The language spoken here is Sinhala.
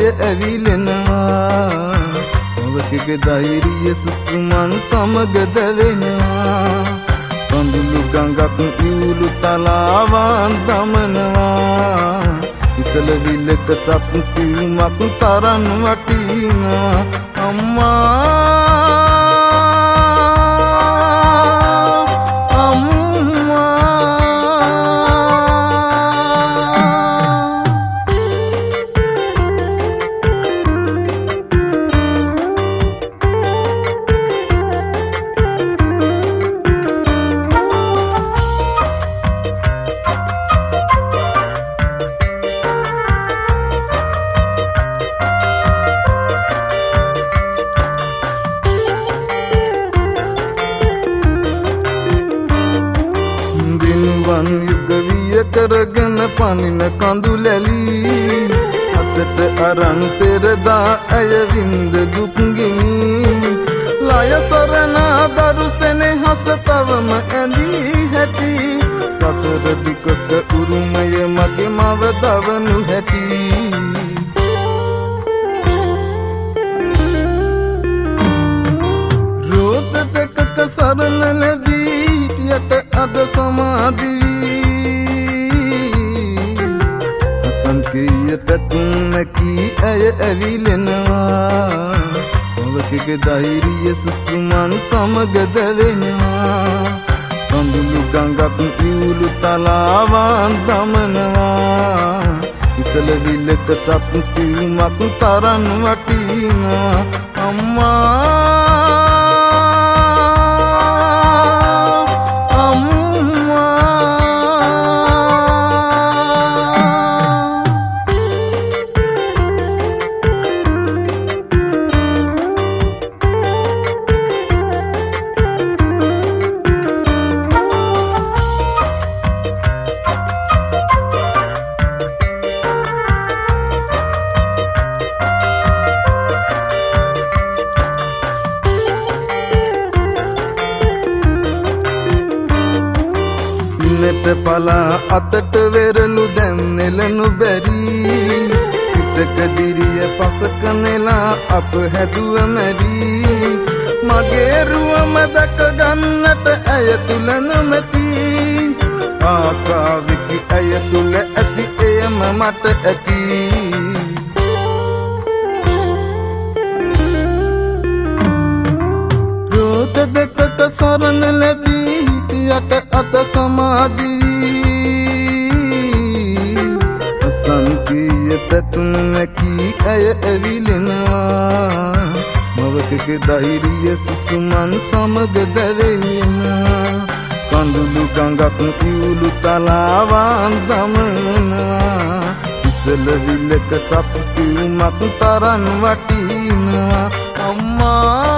ඇවිලෙනවා මවකගේ ධෛර්යය සුසුමන් සමග දැවෙනවා කඳුළු ගඟක් ඉවුළු තලාවන් දමනවා ඉසල විලක සප්පියුමක් තරන් වටිනවා අම්මා වන් යුග විය කරගෙන පනින කඳුලැලි අතට අරන් පෙරදා ඇය වින්ද දුක්ගිනි ලය සරණ දරුසෙනෙ හස තවම ඇඳී හැටි සසර දිකට උරුමය මගේ මව දවනු හැටි රෝද දෙකක සරණ ලැබී යට අද සමාධී අසංකීය පැතුම් නැකී ඇය ඇවිලෙනවා මවකගේ ධෛර්යය සුසුමන් සමග දැවෙනවා කඳුළු ගඟක් ඉවුළු තලාවන් දමනවා ඉසල විලක සප්පියුමක් තරන් වටිනවා අම්මා සිතට පලා අතට වෙරළු දැන් නෙලනු බැරි සිතක දිරිය පසක නෙලා අප හැදුව මැරි මගේ රුවම දැක ගන්නට ඇය තුල නොමැති ආසාවෙකි ඇය තුල ඇති එයම මට ඇති රෝද දෙකක සරණ ලැබී යට අත සමාධී අසංකීය පැතුම් නැකී ඇය ඇවිලෙනවා මවකගේ ධෛර්යය සුසුමන් සමග දැවෙනවා කඳුළු ගඟක් ඉවුළු තලාවන් දමනවා ඉසල විලක සප්පියුමක් තරන් වටිනවා අම්මා